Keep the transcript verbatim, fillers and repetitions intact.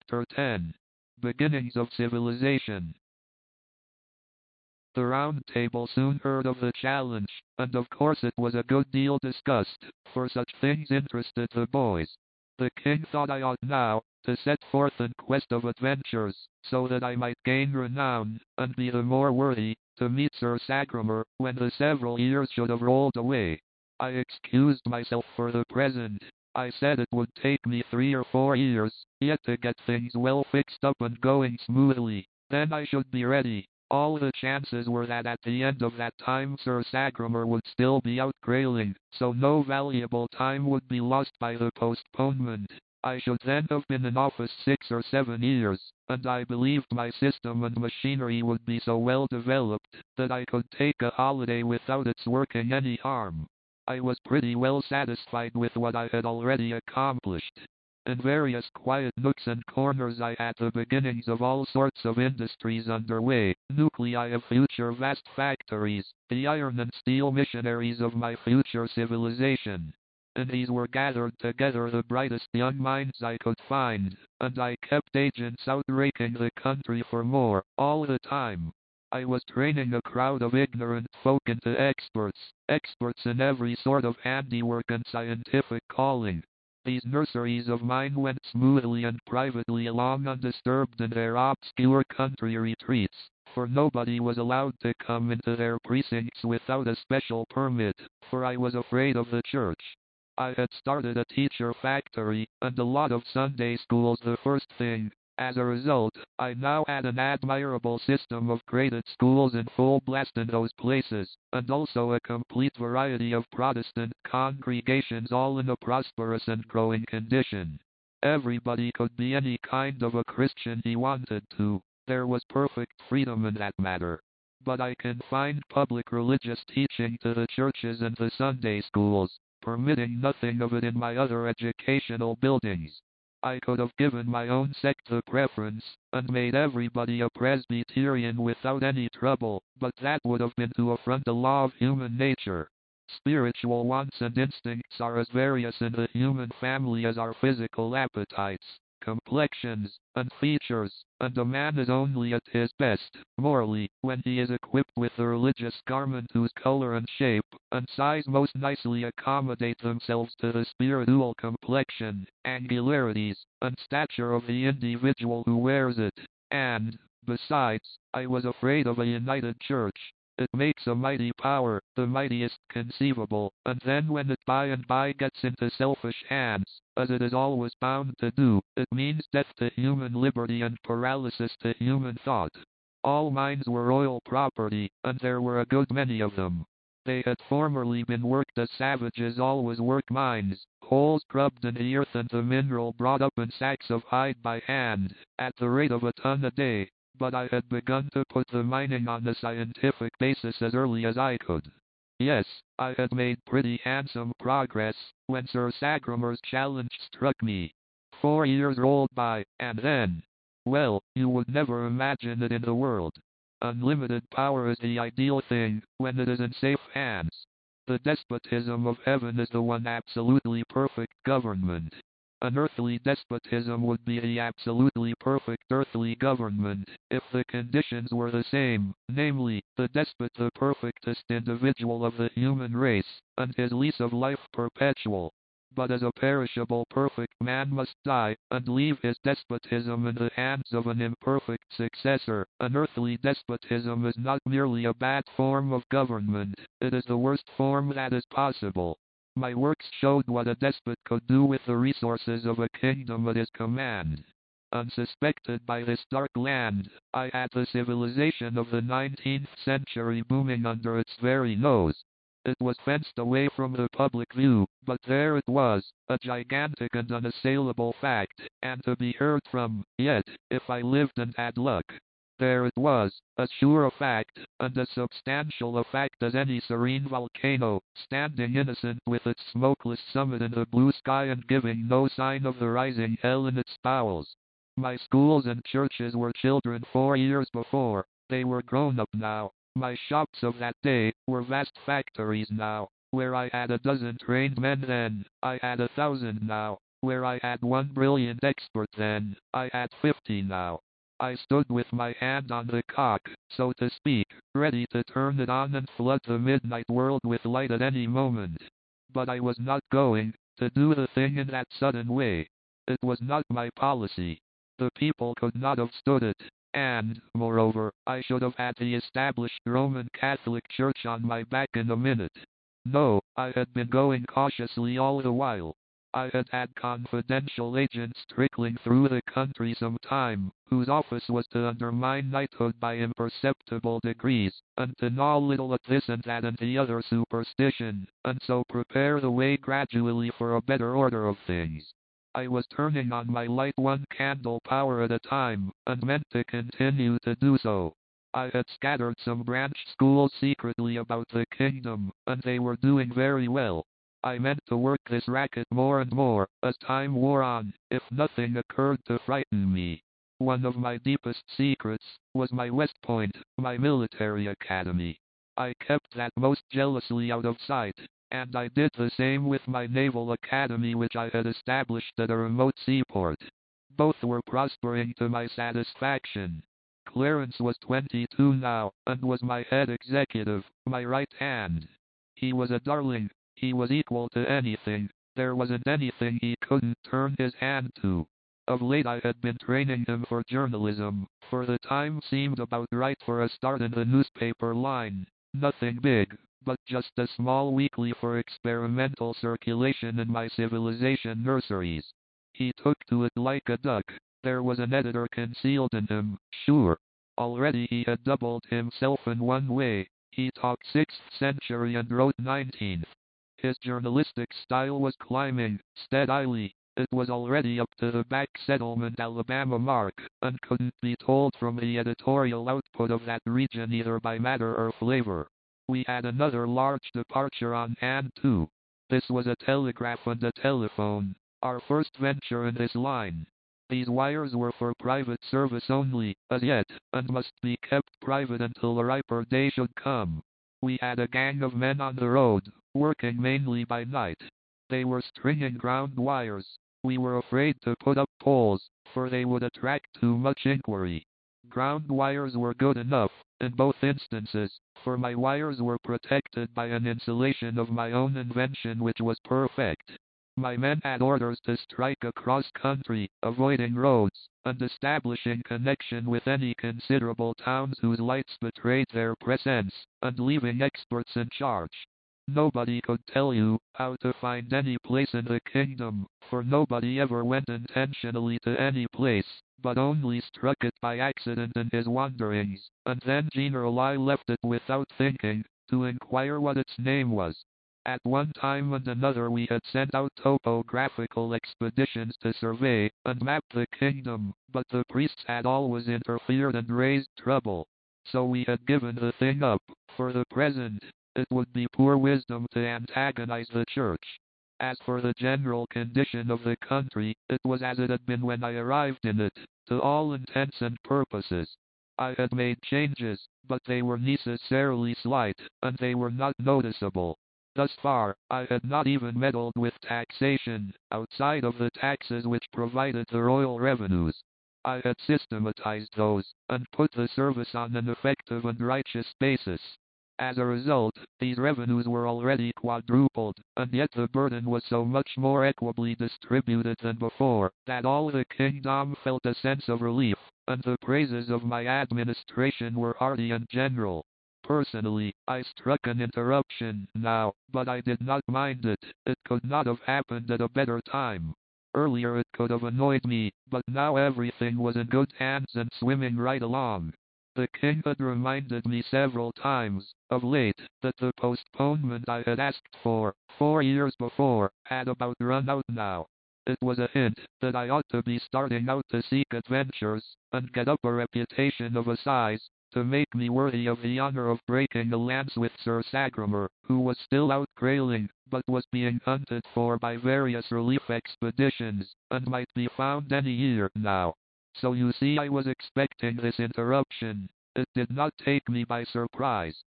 Chapter ten. Beginnings of Civilization. The Round Table soon heard of the challenge, and of course it was a good deal discussed, for such things interested the boys. The king thought I ought now to set forth in quest of adventures, so that I might gain renown, and be the more worthy to meet Sir Sagramor when the several years should have rolled away. I excused myself for the present. I said it would take me three or four years, yet to get things well fixed up and going smoothly. Then I should be ready. All the chances were that at the end of that time Sir Sagramor would still be out grailing, so no valuable time would be lost by the postponement. I should then have been in office six or seven years, and I believed my system and machinery would be so well developed that I could take a holiday without its working any harm. I was pretty well satisfied with what I had already accomplished. In various quiet nooks and corners I had the beginnings of all sorts of industries underway, nuclei of future vast factories, the iron and steel missionaries of my future civilization. In these were gathered together the brightest young minds I could find, and I kept agents out raking the country for more, all the time. I was training a crowd of ignorant folk into experts, experts in every sort of handiwork and scientific calling. These nurseries of mine went smoothly and privately along undisturbed in their obscure country retreats, for nobody was allowed to come into their precincts without a special permit, for I was afraid of the church. I had started a teacher factory, and a lot of Sunday schools the first thing. As a result, I now had an admirable system of graded schools in full blast in those places, and also a complete variety of Protestant congregations all in a prosperous and growing condition. Everybody could be any kind of a Christian he wanted to. There was perfect freedom in that matter. But I confined public religious teaching to the churches and the Sunday schools, permitting nothing of it in my other educational buildings. I could have given my own sect the preference, and made everybody a Presbyterian without any trouble, but that would have been to affront a law of human nature. Spiritual wants and instincts are as various in the human family as our physical appetites, complexions, and features, and a man is only at his best, morally, when he is equipped with the religious garment whose color and shape and size most nicely accommodate themselves to the spiritual complexion, angularities, and stature of the individual who wears it. And, besides, I was afraid of a united church. It makes a mighty power, the mightiest conceivable, and then when it by and by gets into selfish hands, as it is always bound to do, it means death to human liberty and paralysis to human thought. All mines were royal property, and there were a good many of them. They had formerly been worked as savages always work mines, holes grubbed in the earth and the mineral brought up in sacks of hide by hand, at the rate of a ton a day. But I had begun to put the mining on a scientific basis as early as I could. Yes, I had made pretty handsome progress, when Sir Sagramor's challenge struck me. Four years rolled by, and then, well, you would never imagine it in the world. Unlimited power is the ideal thing, when it is in safe hands. The despotism of heaven is the one absolutely perfect government. An earthly despotism would be the absolutely perfect earthly government, if the conditions were the same, namely, the despot the perfectest individual of the human race, and his lease of life perpetual. But as a perishable perfect man must die, and leave his despotism in the hands of an imperfect successor, an earthly despotism is not merely a bad form of government, it is the worst form that is possible. My works showed what a despot could do with the resources of a kingdom at his command. Unsuspected by this dark land, I had the civilization of the nineteenth century booming under its very nose. It was fenced away from the public view, but there it was, a gigantic and unassailable fact, and to be heard from, yet, if I lived and had luck. There it was, as sure a fact, and as substantial a fact as any serene volcano, standing innocent with its smokeless summit in the blue sky and giving no sign of the rising hell in its bowels. My schools and churches were children four years before, they were grown up now. My shops of that day were vast factories now. Where I had a dozen trained men then, I had a thousand now. Where I had one brilliant expert then, I had fifty now. I stood with my hand on the cock, so to speak, ready to turn it on and flood the midnight world with light at any moment. But I was not going to do the thing in that sudden way. It was not my policy. The people could not have stood it, and, moreover, I should have had the established Roman Catholic Church on my back in a minute. No, I had been going cautiously all the while. I had had confidential agents trickling through the country some time, whose office was to undermine knighthood by imperceptible degrees, and to gnaw little at this and that and the other superstition, and so prepare the way gradually for a better order of things. I was turning on my light one candle power at a time, and meant to continue to do so. I had scattered some branch schools secretly about the kingdom, and they were doing very well. I meant to work this racket more and more, as time wore on, if nothing occurred to frighten me. One of my deepest secrets was my West Point, my military academy. I kept that most jealously out of sight, and I did the same with my naval academy which I had established at a remote seaport. Both were prospering to my satisfaction. Clarence was twenty-two now, and was my head executive, my right hand. He was a darling. He was equal to anything. There wasn't anything he couldn't turn his hand to. Of late I had been training him for journalism, for the time seemed about right for a start in the newspaper line. Nothing big, but just a small weekly for experimental circulation in my civilization nurseries. He took to it like a duck. There was an editor concealed in him, sure. Already he had doubled himself in one way. He talked sixth century and wrote nineteenth. His journalistic style was climbing, steadily. It was already up to the back settlement Alabama mark, and couldn't be told from the editorial output of that region either by matter or flavor. We had another large departure on hand too. This was a telegraph and a telephone, our first venture in this line. These wires were for private service only, as yet, and must be kept private until a riper day should come. We had a gang of men on the road, working mainly by night. They were stringing ground wires. We were afraid to put up poles, for they would attract too much inquiry. Ground wires were good enough, in both instances, for my wires were protected by an insulation of my own invention which was perfect. My men had orders to strike across country, avoiding roads, and establishing connection with any considerable towns whose lights betrayed their presence, and leaving experts in charge. Nobody could tell you how to find any place in the kingdom, for nobody ever went intentionally to any place, but only struck it by accident in his wanderings, and then generally left it without thinking, to inquire what its name was. At one time and another we had sent out topographical expeditions to survey and map the kingdom, but the priests had always interfered and raised trouble. So we had given the thing up, for the present. It would be poor wisdom to antagonize the church. As for the general condition of the country, it was as it had been when I arrived in it, to all intents and purposes. I had made changes, but they were necessarily slight, and they were not noticeable. Thus far, I had not even meddled with taxation, outside of the taxes which provided the royal revenues. I had systematized those, and put the service on an effective and righteous basis. As a result, these revenues were already quadrupled, and yet the burden was so much more equably distributed than before, that all the kingdom felt a sense of relief, and the praises of my administration were hearty and general. Personally, I struck an interruption now, but I did not mind it. It could not have happened at a better time. Earlier it could have annoyed me, but now everything was in good hands and swimming right along. The king had reminded me several times, of late, that the postponement I had asked for, four years before, had about run out now. It was a hint that I ought to be starting out to seek adventures, and get up a reputation of a size, to make me worthy of the honor of breaking a lance with Sir Sagramor, who was still out grailing, but was being hunted for by various relief expeditions, and might be found any year now. So you see I was expecting this interruption. It did not take me by surprise.